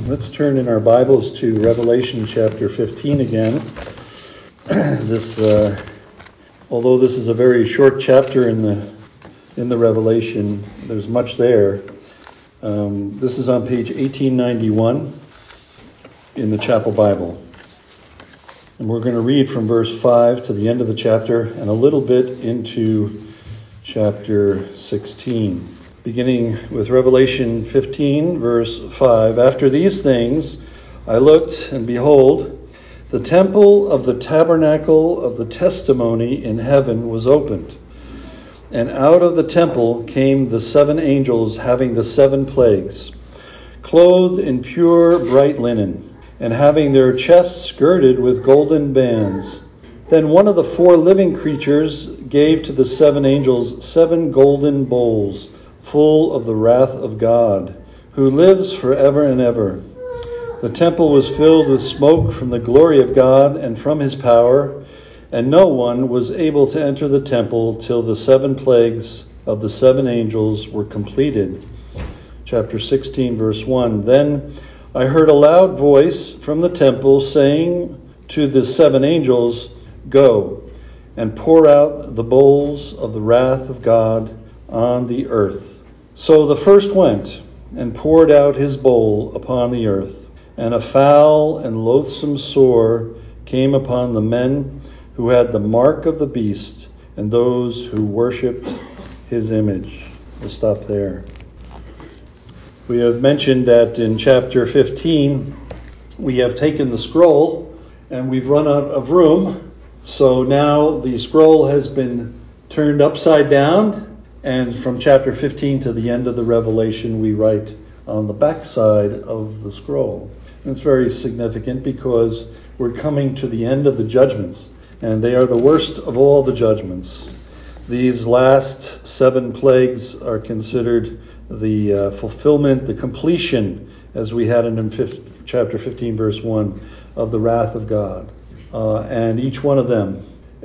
Let's turn in our Bibles to Revelation chapter 15 again. Although this is a very short chapter in the Revelation, there's much there. This is on page 1891 in the Chapel Bible. And we're going to read from verse 5 to the end of the chapter and a little bit into chapter 16. Beginning with Revelation 15, verse 5. After these things I looked, and behold, the temple of the tabernacle of the testimony in heaven was opened. And out of the temple came the 7 angels having the 7 plagues, clothed in pure bright linen, and having their chests girded with golden bands. Then one of the 4 living creatures gave to the 7 angels 7 golden bowls, full of the wrath of God, who lives forever and ever. The temple was filled with smoke from the glory of God and from his power, and no one was able to enter the temple till the 7 plagues of the 7 angels were completed. Chapter 16, verse 1. Then I heard a loud voice from the temple saying to the 7 angels, "Go and pour out the bowls of the wrath of God on the earth." So the first went and poured out his bowl upon the earth, and a foul and loathsome sore came upon the men who had the mark of the beast and those who worshipped his image. We'll stop there. We have mentioned that in chapter 15 we have taken the scroll and we've run out of room. So now the scroll has been turned upside down. And from chapter 15 to the end of the Revelation, we write on the backside of the scroll. And it's very significant because we're coming to the end of the judgments, and they are the worst of all the judgments. These last 7 plagues are considered the fulfillment, the completion, as we had in chapter 15, verse 1, of the wrath of God. And each one of them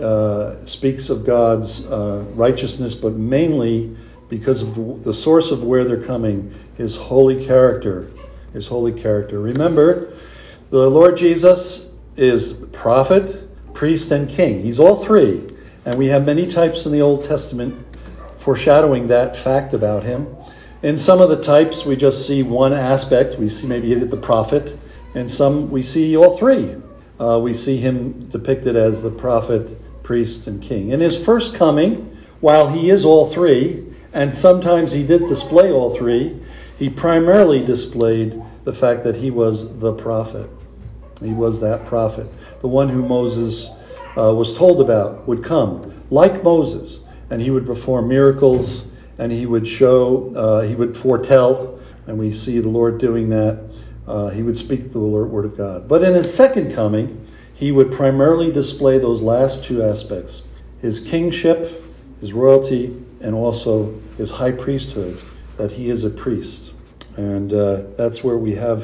speaks of God's righteousness, but mainly because of the source of where they're coming, his holy character. His holy character. Remember, the Lord Jesus is prophet, priest, and king. He's all 3. And we have many types in the Old Testament foreshadowing that fact about him. In some of the types, we just see one aspect. We see maybe the prophet. And some, we see all 3. We see him depicted as the prophet, priest, and king. In his first coming, while he is all 3, and sometimes he did display all 3, he primarily displayed the fact that he was the prophet. He was that prophet, the one who Moses was told about would come, like Moses, and he would perform miracles, and he would show, he would foretell, and we see the Lord doing that. He would speak the word of God. But in his second coming, he would primarily display those last 2 aspects: his kingship, his royalty, and also his high priesthood, that he is a priest. And that's where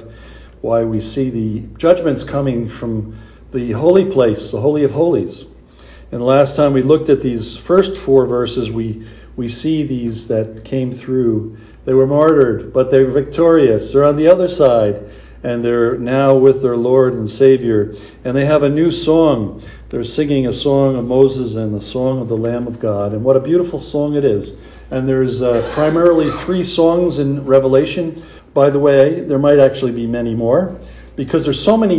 why we see the judgments coming from the holy place, the Holy of Holies. And the last time we looked at these first 4 verses, we see these that came through. They were martyred, but they're victorious. They're on the other side, and they're now with their Lord and Savior. And they have a new song. They're singing a song of Moses and the song of the Lamb of God. And what a beautiful song it is. And there's primarily 3 songs in Revelation. By the way, there might actually be many more, because there's so many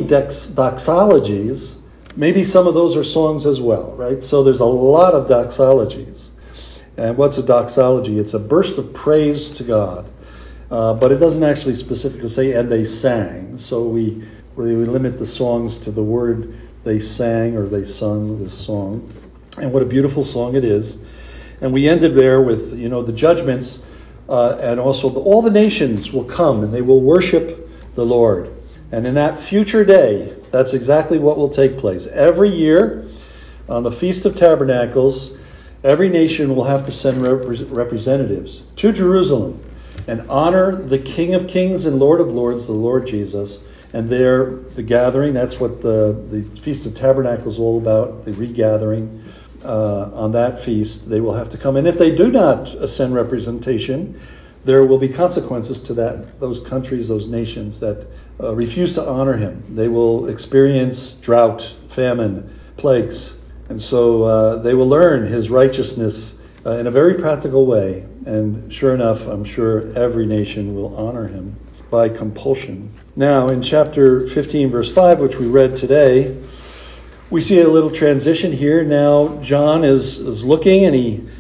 doxologies. Maybe some of those are songs as well, right? So there's a lot of doxologies. And what's a doxology? It's a burst of praise to God. But it doesn't actually specifically say, and they sang. So we limit the songs to the word they sang or they sung this song. And what a beautiful song it is. And we ended there with, the judgments, and also all the nations will come and they will worship the Lord. And in that future day, that's exactly what will take place. Every year on the Feast of Tabernacles, every nation will have to send representatives to Jerusalem and honor the King of Kings and Lord of Lords, the Lord Jesus. And there, the gathering, that's what the Feast of Tabernacles is all about, the regathering. On that feast, they will have to come. And if they do not send representation, there will be consequences to those countries, those nations that refuse to honor him. They will experience drought, famine, plagues. And so they will learn his righteousness in a very practical way. And sure enough, I'm sure every nation will honor him by compulsion. Now, in chapter 15, verse 5, which we read today, we see a little transition here. Now, John is looking, and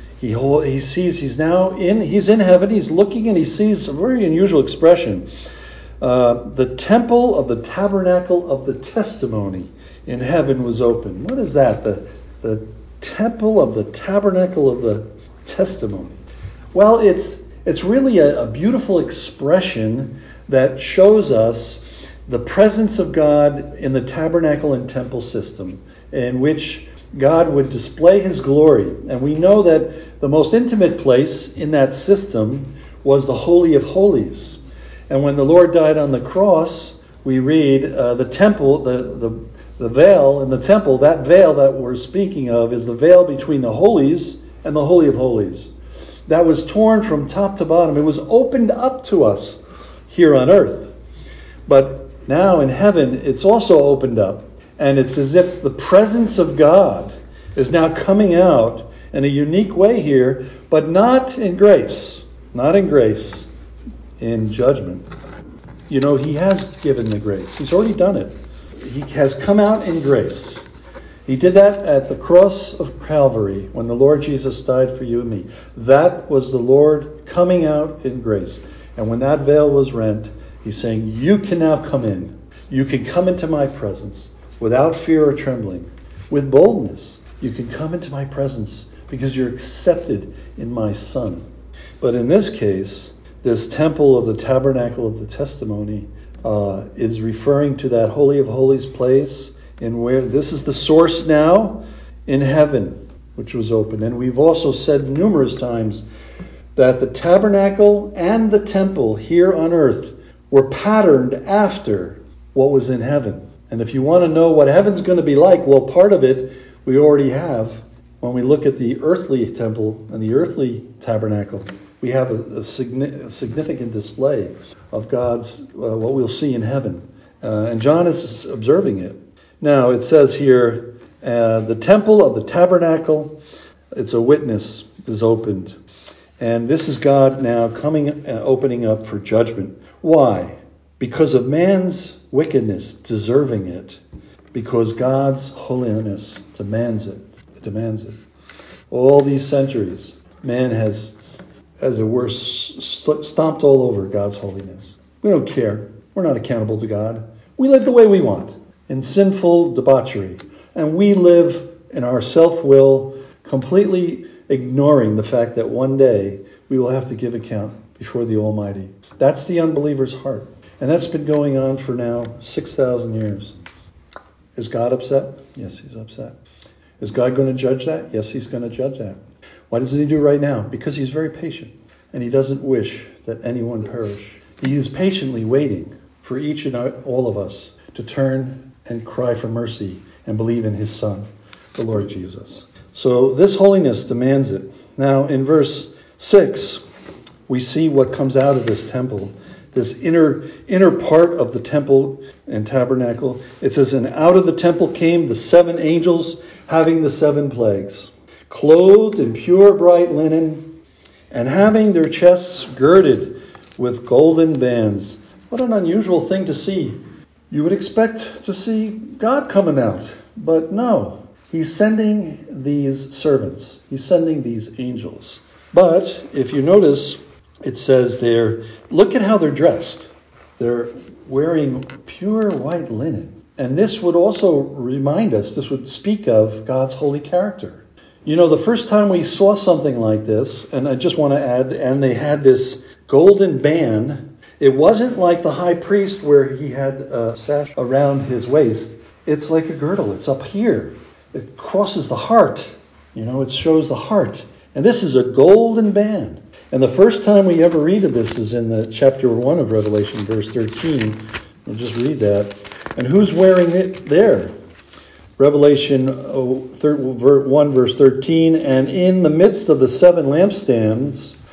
he sees he's in heaven. He's looking, and he sees a very unusual expression. The temple of the tabernacle of the testimony in heaven was open. What is that? The temple of the tabernacle of the testimony. Well, it's really a beautiful expression that shows us the presence of God in the tabernacle and temple system, in which God would display his glory. And we know that the most intimate place in that system was the Holy of Holies. And when the Lord died on the cross, we read the temple, the veil in the temple, that veil that we're speaking of is the veil between the holies and the Holy of Holies. That was torn from top to bottom. It was opened up to us here on earth. But now in heaven, it's also opened up. And it's as if the presence of God is now coming out in a unique way here, but not in grace. Not in grace, in judgment. You know, he has given the grace. He's already done it. He has come out in grace. He did that at the cross of Calvary when the Lord Jesus died for you and me. That was the Lord coming out in grace. And when that veil was rent, he's saying, you can now come in. You can come into my presence without fear or trembling, with boldness. You can come into my presence because you're accepted in my Son. But in this case, this temple of the tabernacle of the testimony is referring to that Holy of Holies place, in where this is the source now in heaven, which was open. And we've also said numerous times that the tabernacle and the temple here on earth were patterned after what was in heaven. And if you want to know what heaven's going to be like, well, part of it we already have. When we look at the earthly temple and the earthly tabernacle, we have a significant display of God's, what we'll see in heaven. And John is observing it. Now, it says here, the temple of the tabernacle, it's a witness, is opened. And this is God now opening up for judgment. Why? Because of man's wickedness, deserving it. Because God's holiness demands it. It demands it. All these centuries, man has, as it were, stomped all over God's holiness. We don't care. We're not accountable to God. We live the way we want, in sinful debauchery. And we live in our self-will, completely ignoring the fact that one day we will have to give account before the Almighty. That's the unbeliever's heart. And that's been going on for now 6,000 years. Is God upset? Yes, he's upset. Is God going to judge that? Yes, he's going to judge that. Why doesn't he do it right now? Because he's very patient. And he doesn't wish that anyone perish. He is patiently waiting for each and all of us to turn and cry for mercy and believe in his Son, the Lord Jesus. So this holiness demands it. Now in verse 6, we see what comes out of this temple, this inner part of the temple and tabernacle. It says, and out of the temple came the 7 angels having the 7 plagues, clothed in pure bright linen, and having their chests girded with golden bands. What an unusual thing to see. You would expect to see God coming out, but no. He's sending these servants. He's sending these angels. But if you notice, it says there, look at how they're dressed. They're wearing pure white linen. And this would also remind us, this would speak of God's holy character. You know, the first time we saw something like this, and I just want to add, and they had this golden band. It wasn't like the high priest where he had a sash around his waist. It's like a girdle. It's up here. It crosses the heart. You know, it shows the heart. And this is a golden band. And the first time we ever read of this is in the chapter 1 of Revelation, verse 13. We'll just read that. And who's wearing it there? Revelation 1, verse 13. And in the midst of the 7 lampstands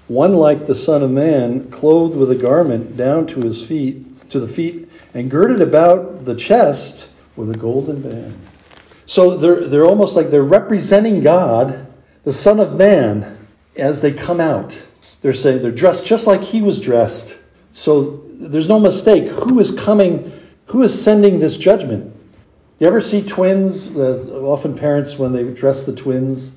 one like the Son of Man, clothed with a garment down to the feet, and girded about the chest with a golden band. So they're almost like they're representing God, the Son of Man, as they come out. They're saying they're dressed just like he was dressed. So there's no mistake. Who is coming? Who is sending this judgment? You ever see twins? Often parents, when they dress the twins,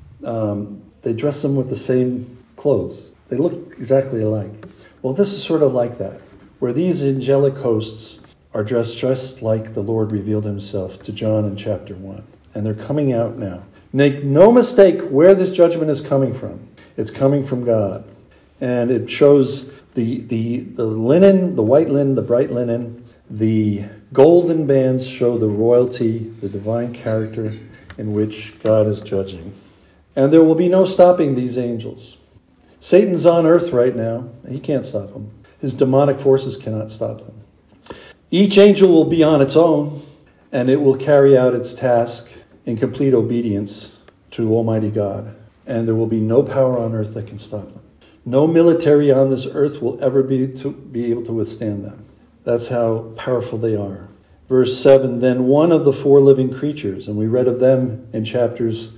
they dress them with the same clothes. They look exactly alike. Well, this is sort of like that, where these angelic hosts are dressed just like the Lord revealed himself to John in chapter 1. And they're coming out now. Make no mistake where this judgment is coming from. It's coming from God. And it shows the linen, the white linen, the bright linen, the golden bands show the royalty, the divine character in which God is judging. And there will be no stopping these angels. Satan's on earth right now. He can't stop them. His demonic forces cannot stop them. Each angel will be on its own, and it will carry out its task in complete obedience to Almighty God. And there will be no power on earth that can stop them. No military on this earth will ever be able to withstand them. That's how powerful they are. Verse 7, then one of the four living creatures, and we read of them in chapters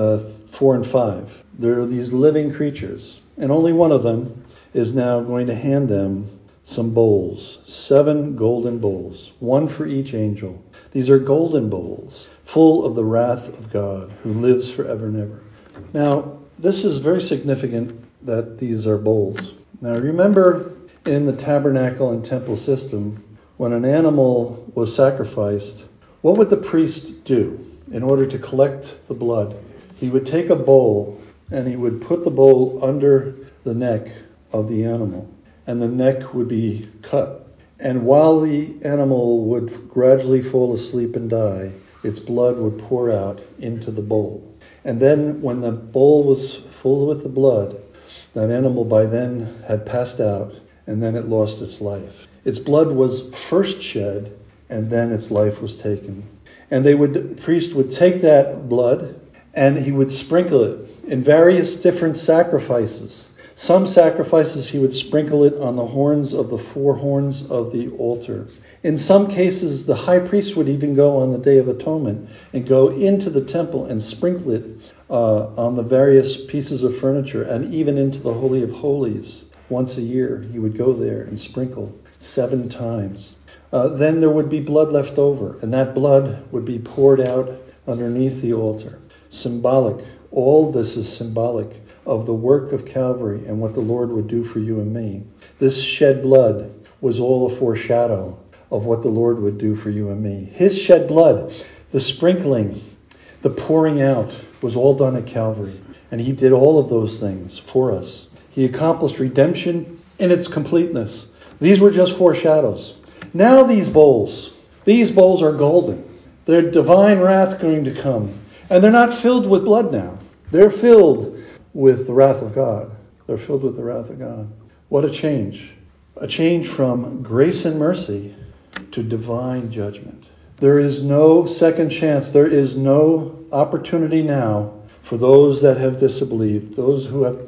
4 and 5. There are these living creatures, and only one of them is now going to hand them some bowls, 7 golden bowls, one for each angel. These are golden bowls, full of the wrath of God, who lives forever and ever. Now, this is very significant that these are bowls. Now, remember in the tabernacle and temple system, when an animal was sacrificed, what would the priest do in order to collect the blood? He would take a bowl and he would put the bowl under the neck of the animal, and the neck would be cut. And while the animal would gradually fall asleep and die, its blood would pour out into the bowl. And then when the bowl was full with the blood, that animal by then had passed out, and then it lost its life. Its blood was first shed, and then its life was taken. And the priest would take that blood, and he would sprinkle it in various different sacrifices. Some sacrifices he would sprinkle it on the horns of the 4 horns of the altar. In some cases, the high priest would even go on the Day of Atonement and go into the temple and sprinkle it on the various pieces of furniture, and even into the Holy of Holies. Once a year, he would go there and sprinkle 7 times. Then there would be blood left over, and that blood would be poured out underneath the altar. Symbolic. All this is symbolic of the work of Calvary and what the Lord would do for you and me. This shed blood was all a foreshadow of what the Lord would do for you and me. His shed blood, the sprinkling, the pouring out, was all done at Calvary. And he did all of those things for us. He accomplished redemption in its completeness. These were just foreshadows. Now these bowls are golden. They're divine wrath going to come. And they're not filled with blood now. They're filled with the wrath of God. They're filled with the wrath of God. What a change. A change from grace and mercy to divine judgment. There is no second chance. There is no opportunity now for those that have disbelieved, those who have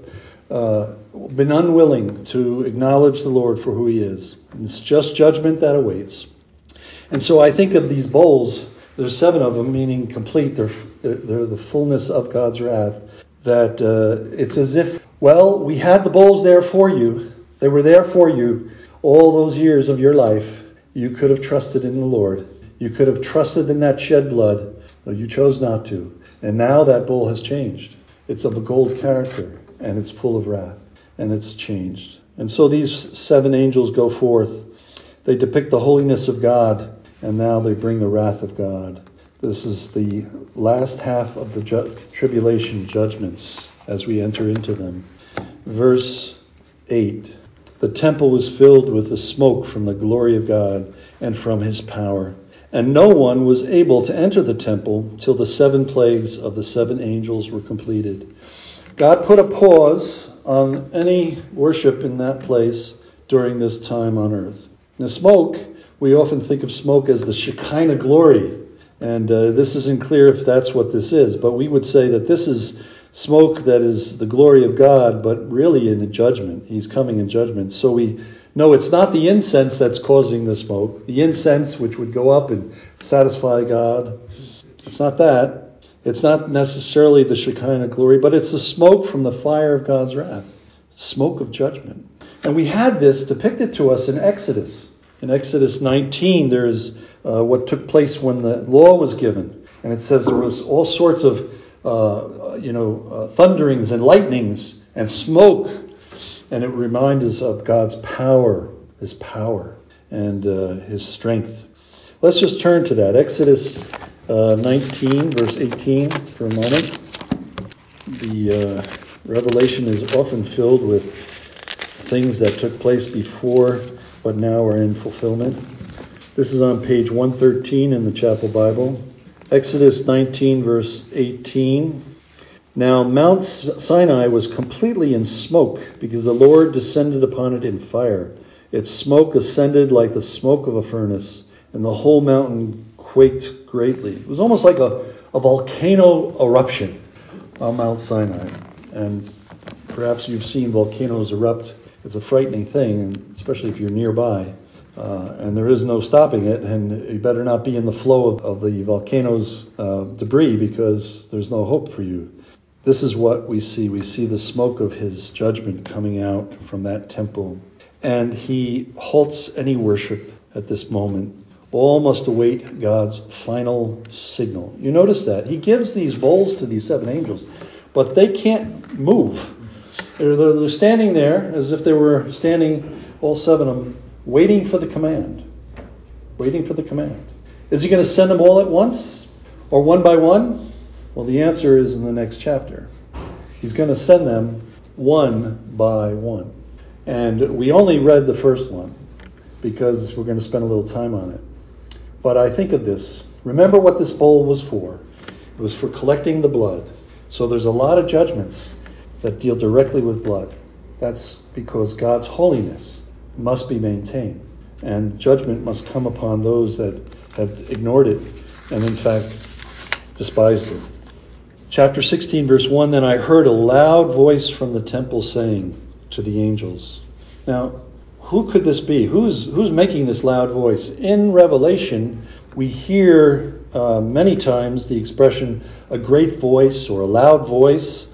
been unwilling to acknowledge the Lord for who he is. It's just judgment that awaits. And so I think of these bowls, there's 7 of them, meaning complete. They're the fullness of God's wrath. That it's as if, well, we had the bowls there for you. They were there for you all those years of your life. You could have trusted in the Lord. You could have trusted in that shed blood, though you chose not to. And now that bowl has changed. It's of a gold character, and it's full of wrath, and it's changed. And so these 7 angels go forth. They depict the holiness of God, and now they bring the wrath of God. This is the last half of the tribulation judgments as we enter into them. Verse 8. The temple was filled with the smoke from the glory of God and from his power. And no one was able to enter the temple till the 7 plagues of the 7 angels were completed. God put a pause on any worship in that place during this time on earth. The smoke, we often think of smoke as the Shekinah glory. And this isn't clear if that's what this is, but we would say that this is Smoke that is the glory of God, but really in a judgment. He's coming in judgment. So we know it's not the incense that's causing the smoke. The incense which would go up and satisfy God. It's not that. It's not necessarily the Shekinah glory, but it's the smoke from the fire of God's wrath. Smoke of judgment. And we had this depicted to us in Exodus. In Exodus 19, there is what took place when the law was given. And it says there was all sorts of thunderings and lightnings and smoke. And it reminds us of God's power, his power, and his strength. Let's just turn to that. Exodus 19, verse 18 for a moment. The Revelation is often filled with things that took place before, but now are in fulfillment. This is on page 113 in the Chapel Bible. Exodus 19, verse 18. Now Mount Sinai was completely in smoke, because the Lord descended upon it in fire. Its smoke ascended like the smoke of a furnace, and the whole mountain quaked greatly. It was almost like a volcano eruption on Mount Sinai. And perhaps you've seen volcanoes erupt. It's a frightening thing, especially if you're nearby. And there is no stopping it, and you better not be in the flow of the volcano's debris, because there's no hope for you. This is what we see. We see the smoke of his judgment coming out from that temple. And he halts any worship at this moment. All must await God's final signal. You notice that. He gives these bowls to these seven angels, but they can't move. They're standing there as if they were standing, all seven of them, waiting for the command. Waiting for the command. Is he going to send them all at once? Or one by one? Well, the answer is in the next chapter. He's going to send them one by one. And we only read the first one because we're going to spend a little time on it. But I think of this. Remember what this bowl was for. It was for collecting the blood. So there's a lot of judgments that deal directly with blood. That's because God's holiness must be maintained. And judgment must come upon those that have ignored it and in fact despised it. Chapter 16, verse 1, Then I heard a loud voice from the temple saying to the angels. Now, who could this be? Who's making this loud voice? In Revelation, we hear many times the expression a great voice or a loud voice.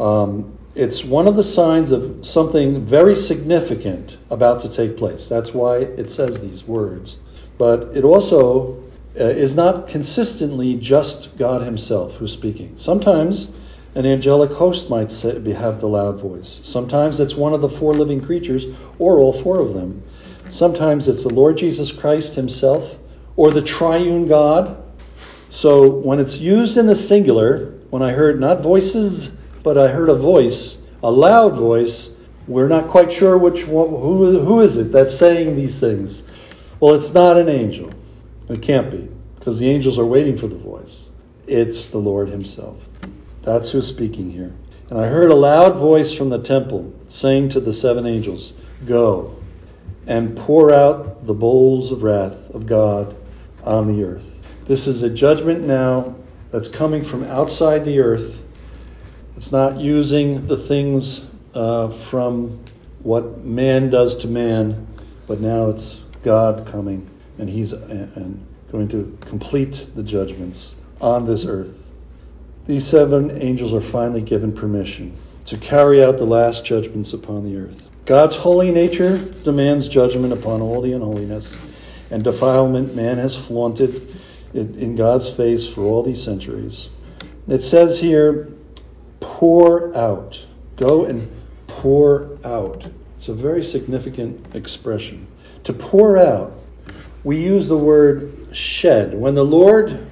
It's one of the signs of something very significant about to take place. That's why it says these words. But it also is not consistently just God himself who's speaking. Sometimes an angelic host might have the loud voice. Sometimes it's one of the four living creatures, or all four of them. Sometimes it's the Lord Jesus Christ himself, or the triune God. So when it's used in the singular, when I heard not voices, but I heard a voice, a loud voice, we're not quite sure who is it that's saying these things. Well, it's not an angel. It can't be, because the angels are waiting for the voice. It's the Lord himself. That's who's speaking here. And I heard a loud voice from the temple saying to the seven angels, Go and pour out the bowls of wrath of God on the earth. This is a judgment now that's coming from outside the earth. It's not using the things from what man does to man, but now it's God coming, and he's going to complete the judgments on this earth. These seven angels are finally given permission to carry out the last judgments upon the earth. God's holy nature demands judgment upon all the unholiness and defilement man has flaunted in God's face for all these centuries. It says here, pour out. Go and pour out. It's a very significant expression. To pour out, we use the word shed. When the Lord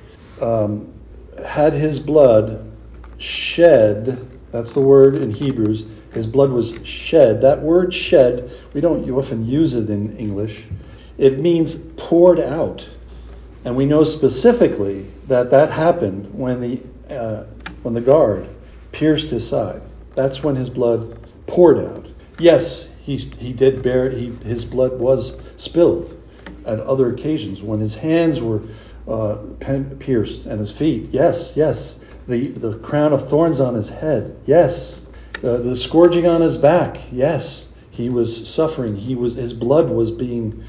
had his blood shed, that's the word in Hebrews, his blood was shed. That word shed, we don't often use it in English. It means poured out. And we know specifically that happened when the guard pierced his side. That's when his blood poured out. Yes, he did bear, his blood was spilled at other occasions when his hands were pierced and his feet. Yes, the crown of thorns on his head. Yes. The scourging on his back. Yes. He was suffering. His blood was being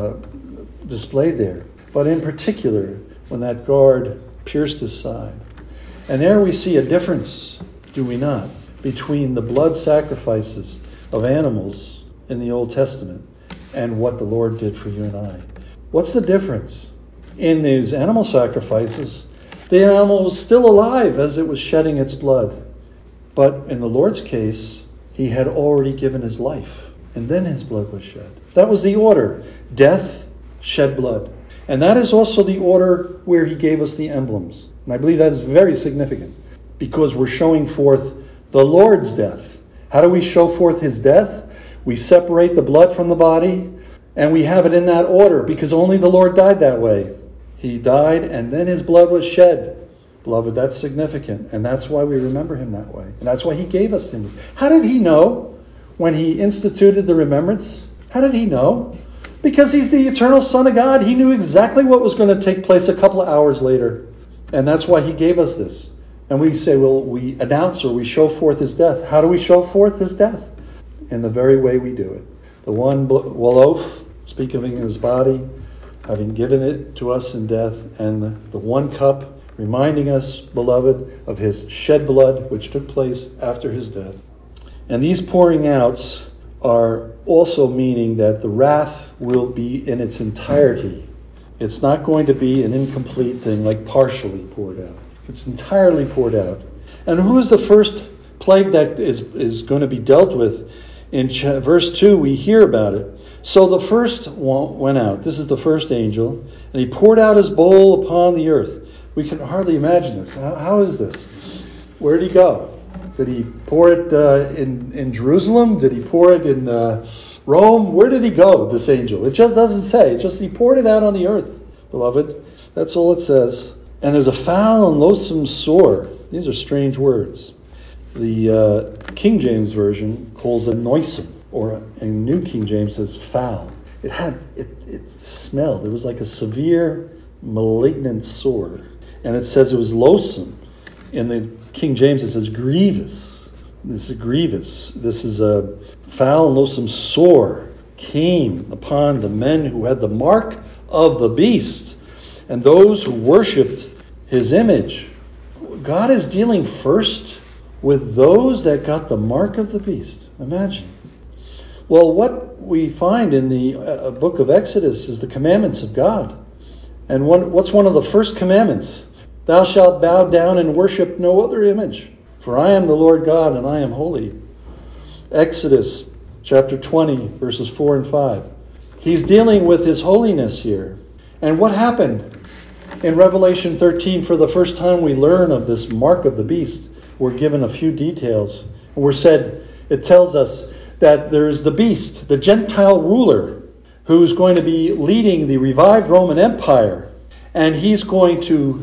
displayed there. But in particular, when that guard pierced his side. And there we see a difference, do we not, between the blood sacrifices of animals in the Old Testament and what the Lord did for you and I. What's the difference? In these animal sacrifices, the animal was still alive as it was shedding its blood. But in the Lord's case, he had already given his life, and then his blood was shed. That was the order. Death, shed blood. And that is also the order where he gave us the emblems. And I believe that is very significant, because we're showing forth the Lord's death. How do we show forth his death? We separate the blood from the body, and we have it in that order, because only the Lord died that way. He died, and then his blood was shed. Beloved, that's significant, and that's why we remember him that way. And that's why he gave us things. How did he know when he instituted the remembrance? How did he know? Because he's the eternal Son of God. He knew exactly what was going to take place a couple of hours later. And that's why he gave us this. And we say, well, we announce or we show forth his death. How do we show forth his death? In the very way we do it. The one loaf, speaking of his body, having given it to us in death, and the one cup, reminding us, beloved, of his shed blood, which took place after his death. And these pouring outs are also meaning that the wrath will be in its entirety. It's not going to be an incomplete thing, like partially poured out. It's entirely poured out. And who is the first plague that is going to be dealt with? In verse 2, we hear about it. So the first went out. This is the first angel. And he poured out his bowl upon the earth. We can hardly imagine this. How is this? Where did he go? Did he pour it in Jerusalem? Did he pour it in Rome? Where did he go, this angel? It just doesn't say. It just he poured it out on the earth, beloved. That's all it says. And there's a foul and loathsome sore. These are strange words. The King James Version calls it noisome, or in New King James says foul. It smelled. It was like a severe, malignant sore. And it says it was loathsome. In the King James it says grievous. This is grievous. This is a foul and loathsome sore came upon the men who had the mark of the beast and those who worshipped his image. God is dealing first with those that got the mark of the beast. Imagine. Well, what we find in the book of Exodus is the commandments of God. And what's one of the first commandments? Thou shalt bow down and worship no other image, for I am the Lord God and I am holy. Exodus chapter 20, verses 4 and 5. He's dealing with his holiness here. And what happened? In Revelation 13, for the first time we learn of this mark of the beast. We're given a few details. It tells us that there's the beast, the Gentile ruler, who's going to be leading the revived Roman Empire. And he's going to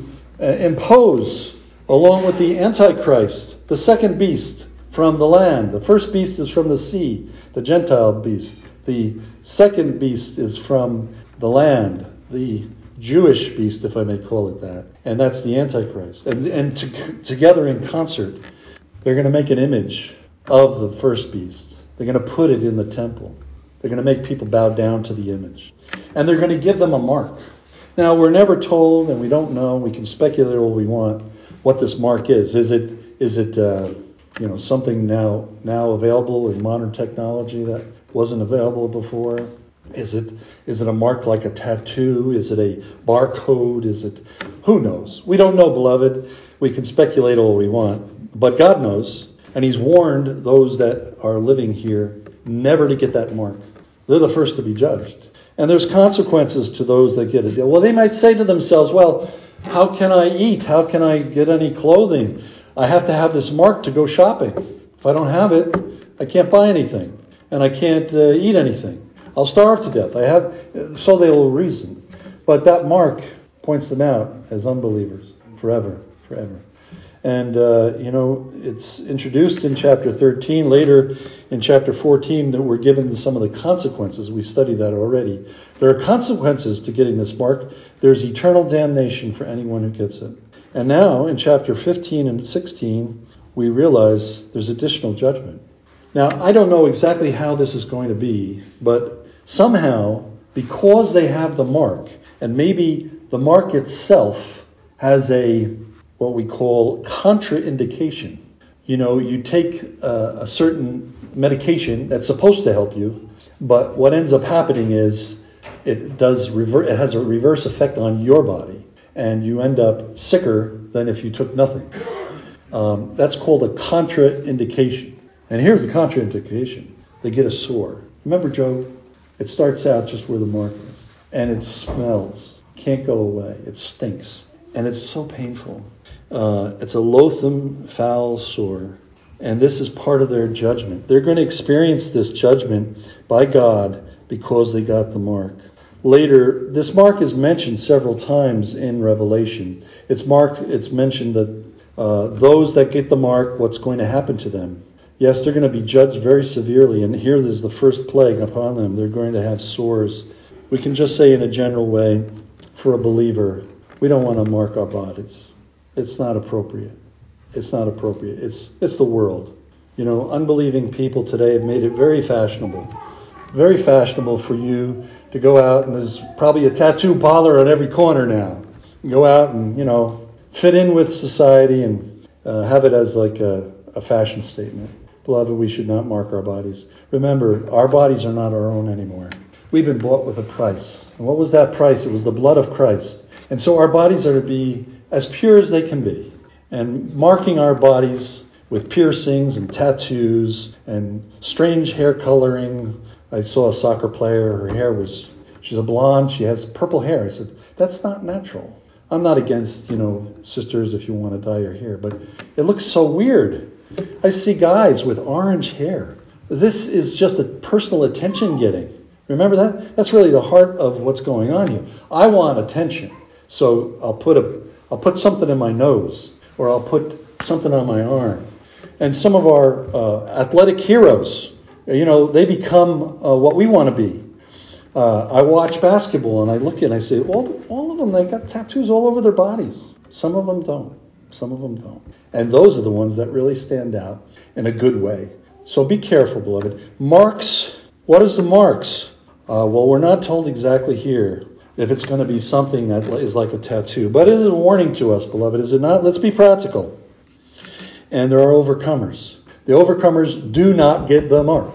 impose, along with the Antichrist, the second beast from the land. The first beast is from the sea, the Gentile beast. The second beast is from the land, the Jewish beast, if I may call it that. And that's the Antichrist. And together in concert, they're going to make an image of the first beast. They're going to put it in the temple. They're going to make people bow down to the image. And they're going to give them a mark. Now, we're never told, and we don't know, we can speculate all we want, what this mark is. Is it something now available in modern technology that wasn't available before? Is it a mark like a tattoo? Is it a barcode? Who knows? We don't know, beloved. We can speculate all we want. But God knows, and he's warned those that are living here never to get that mark. They're the first to be judged. And there's consequences to those that get it. Well, they might say to themselves, well, how can I eat? How can I get any clothing? I have to have this mark to go shopping. If I don't have it, I can't buy anything. And I can't eat anything. I'll starve to death. So they will reason. But that mark points them out as unbelievers forever. And, it's introduced in chapter 13. Later in chapter 14, that we're given some of the consequences. We studied that already. There are consequences to getting this mark. There's eternal damnation for anyone who gets it. And now in chapter 15 and 16, we realize there's additional judgment. Now, I don't know exactly how this is going to be, but somehow, because they have the mark, and maybe the mark itself has what we call contraindication. You take a certain medication that's supposed to help you, but what ends up happening is it has a reverse effect on your body, and you end up sicker than if you took nothing. That's called a contraindication. And here's the contraindication. They get a sore. Remember Job? It starts out just where the mark is, and it smells. Can't go away. It stinks, and it's so painful. It's a loathsome, foul sore. And this is part of their judgment. They're going to experience this judgment by God because they got the mark. Later, this mark is mentioned several times in Revelation. It's mentioned that those that get the mark, what's going to happen to them. Yes, they're going to be judged very severely. And here there's the first plague upon them. They're going to have sores. We can just say in a general way, for a believer, we don't want to mark our bodies. It's not appropriate. It's not appropriate. It's the world. Unbelieving people today have made it very fashionable for you to go out, and there's probably a tattoo parlor on every corner now. Go out and, fit in with society and have it as like a fashion statement. Beloved, we should not mark our bodies. Remember, our bodies are not our own anymore. We've been bought with a price. And what was that price? It was the blood of Christ. And so our bodies are to be as pure as they can be. And marking our bodies with piercings and tattoos and strange hair coloring. I saw a soccer player, she's a blonde, she has purple hair. I said, that's not natural. I'm not against, sisters, if you want to dye your hair, but it looks so weird. I see guys with orange hair. This is just a personal attention getting. Remember that? That's really the heart of what's going on here. I want attention. So I'll put something in my nose, or I'll put something on my arm. And some of our athletic heroes, they become what we want to be. I watch basketball and I look and I say, all of them, they got tattoos all over their bodies. Some of them don't. And those are the ones that really stand out in a good way. So be careful, beloved. Marks, what is the marks? Well, we're not told exactly here if it's going to be something that is like a tattoo. But it is a warning to us, beloved, is it not? Let's be practical. And there are overcomers. The overcomers do not get the mark.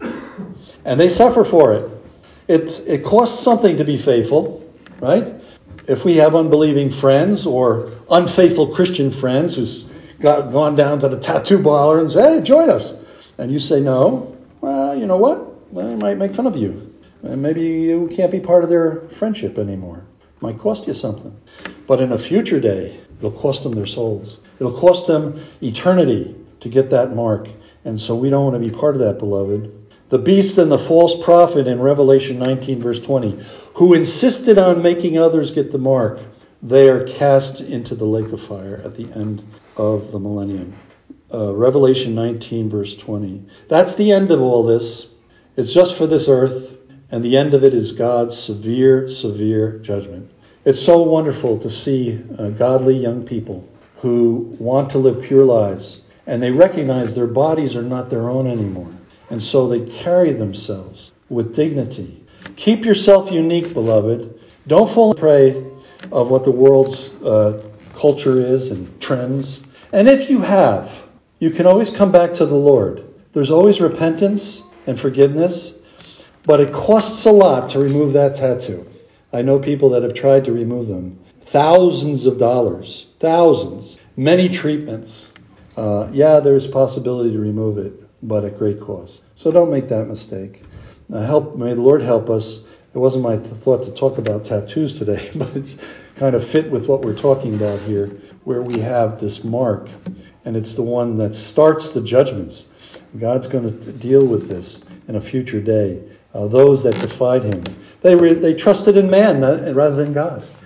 And they suffer for it. It costs something to be faithful, right? If we have unbelieving friends or unfaithful Christian friends who's gone down to the tattoo parlor and say, hey, join us. And you say no, well, you know what? Well, they might make fun of you. And maybe you can't be part of their friendship anymore. It might cost you something. But in a future day, it'll cost them their souls. It'll cost them eternity to get that mark. And so we don't want to be part of that, beloved. The beast and the false prophet in Revelation 19, verse 20, who insisted on making others get the mark, they are cast into the lake of fire at the end of the millennium. Revelation 19, verse 20. That's the end of all this. It's just for this earth. And the end of it is God's severe, severe judgment. It's so wonderful to see godly young people who want to live pure lives. And they recognize their bodies are not their own anymore. And so they carry themselves with dignity. Keep yourself unique, beloved. Don't fall prey of what the world's culture is and trends. And if you have, you can always come back to the Lord. There's always repentance and forgiveness. But it costs a lot to remove that tattoo. I know people that have tried to remove them. Thousands of dollars. Thousands. Many treatments. There's possibility to remove it, but at great cost. So don't make that mistake. May the Lord help us. It wasn't my thought to talk about tattoos today, but it's kind of fit with what we're talking about here, where we have this mark, and it's the one that starts the judgments. God's going to deal with this in a future day. Those that defied him, they trusted in man rather than God.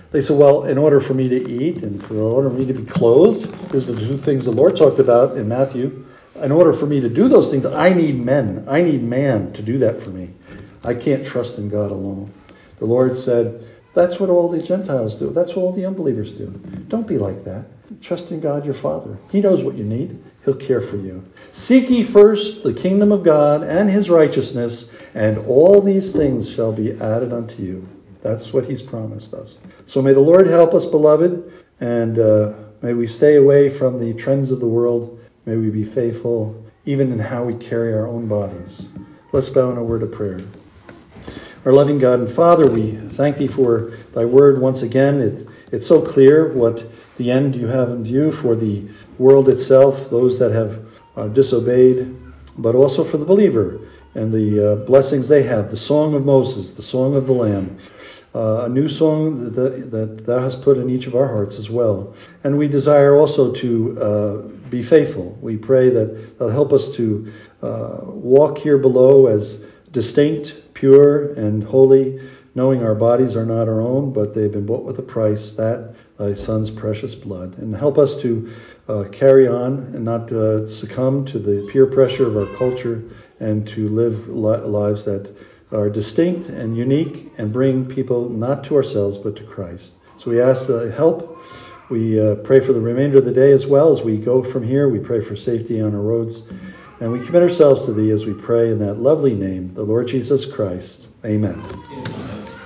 They say, well, in order for me to eat and in order for me to be clothed, these are the two things the Lord talked about in Matthew. In order for me to do those things, I need men. I need man to do that for me. I can't trust in God alone. The Lord said, that's what all the Gentiles do. That's what all the unbelievers do. Don't be like that. Trust in God your Father. He knows what you need. He'll care for you. Seek ye first the kingdom of God and his righteousness, and all these things shall be added unto you. That's what he's promised us. So may the Lord help us, beloved, and may we stay away from the trends of the world. May we be faithful even in how we carry our own bodies. Let's bow in a word of prayer. Our loving God and Father, we thank thee for thy word once again. It's so clear what the end you have in view for the world itself, those that have disobeyed, but also for the believer and the blessings they have. The song of Moses, the song of the Lamb, a new song that thou hast put in each of our hearts as well. And we desire also to be faithful. We pray that thou help us to walk here below as distinct, pure, and holy, knowing our bodies are not our own, but they've been bought with a price, that thy Son's precious blood. And help us to carry on and not succumb to the peer pressure of our culture, and to live lives that are distinct and unique and bring people not to ourselves but to Christ. So we ask help. We pray for the remainder of the day as well as we go from here. We pray for safety on our roads. And we commit ourselves to thee as we pray in that lovely name, the Lord Jesus Christ. Amen. Amen.